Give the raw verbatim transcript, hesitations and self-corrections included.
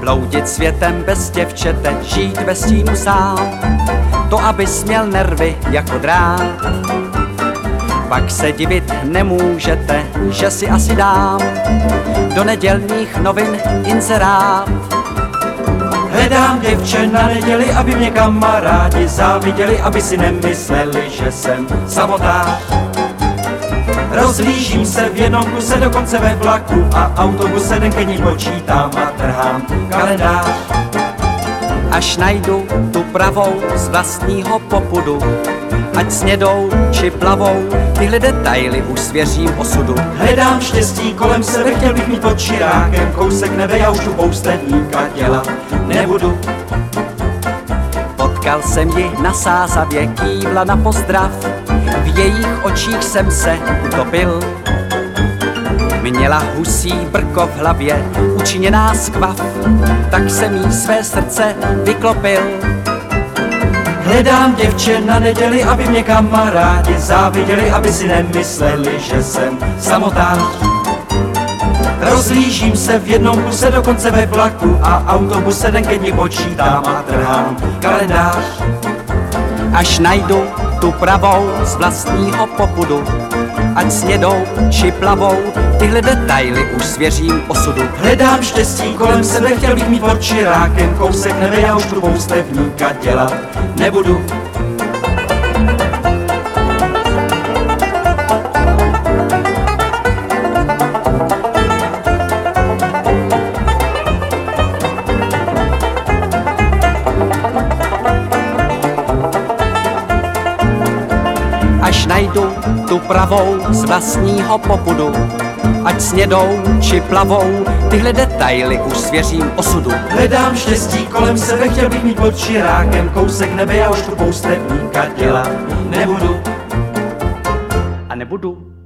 Bloudit světem bez děvčete, žít ve stínu sám, to abys měl nervy jako drát. Pak se divit nemůžete, že si asi dám do nedělních novin inzerát. Hledám děvče na neděli, aby mě kamarádi záviděli, aby si nemysleli, že jsem samotář. Rozhlížím se v jednom kuse, dokonce ve vlaku a autobuse, den ke ní počítám a trhám kalendář. Až najdu tu pravou z vlastního popudu, ať snědou či plavou, tyhle detaily už svěřím osudu. Hledám štěstí kolem sebe, chtěl bych mít pod čirákem kousek nebe, já už tu poustevníka dělat nebudu. Potkal jsem ji na Sázavě, kývla na pozdrav, v jejich očích jsem se utopil. Měla husí brko v hlavě, učiněná skvav, tak jsem jí své srdce vyklopil. Hledám děvče na neděli, aby mě kamarádi záviděli, aby si nemysleli, že jsem samotář. Rozhlížím se v jednom kuse, dokonce ve vlaku a autobuse, den ke dni počítám a trhám kalendář. Až najdu tu pravou z vlastního popudu, ať snědou či plavou, tyhle detaily už svěřím osudu. Hledám štěstí kolem sebe, chtěl bych mít pod čirákem kousek nebe, já už tu poustevníka dělat nebudu. Až najdu tu pravou z vlastního popudu, ať snědou či plavou, tyhle detaily už svěřím osudu. Hledám štěstí kolem sebe, chtěl bych mít pod čirákem kousek nebe, já už tu poustevníka dělat nebudu. A nebudu.